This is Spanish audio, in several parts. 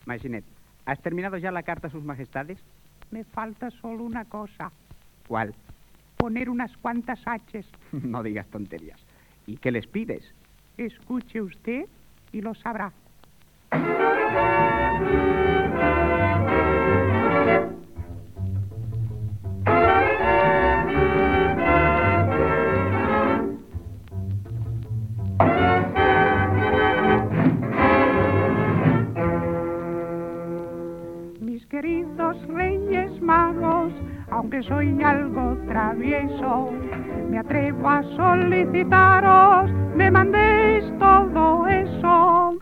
Maisenet, ¿has terminado ya la carta a sus majestades? Me falta solo una cosa. ¿Cuál? Poner unas cuantas H's. No digas tonterías. ¿Y qué les pides? Escuche usted y lo sabrá. Mis queridos Reyes Magos, aunque soy algo travieso, me atrevo a solicitaros, me mandéis todo eso.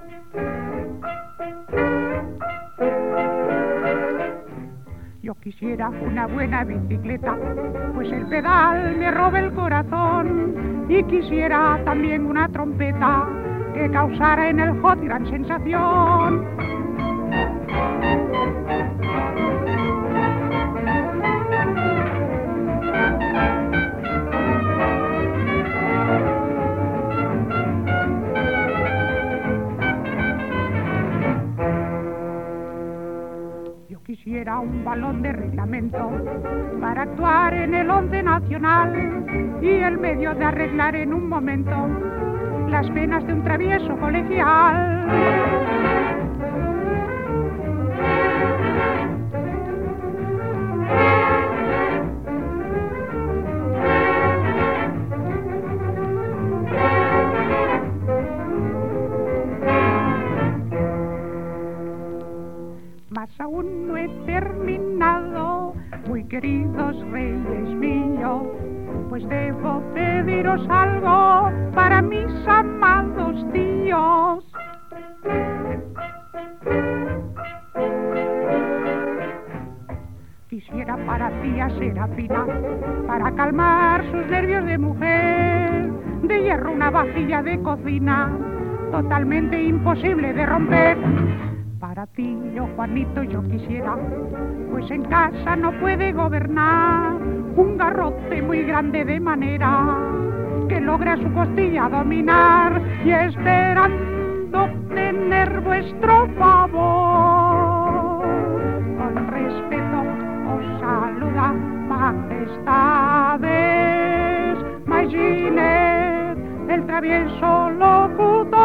Yo quisiera una buena bicicleta, pues el pedal me roba el corazón. Y quisiera también una trompeta que causara en el hot gran sensación. Quisiera un balón de reglamento para actuar en el 11 nacional y el medio de arreglar en un momento las penas de un travieso colegial. Más aún no he terminado, muy queridos Reyes míos, pues debo pediros algo para mis amados tíos. Quisiera para tía Serafina, para calmar sus nervios de mujer, de hierro una vajilla de cocina, totalmente imposible de romper. Para ti, yo Juanito, yo quisiera, pues en casa no puede gobernar, un garrote muy grande de manera que logre a su costilla dominar, y esperando obtener vuestro favor, con respeto os saluda majestades, Maisenet, el travieso locutor.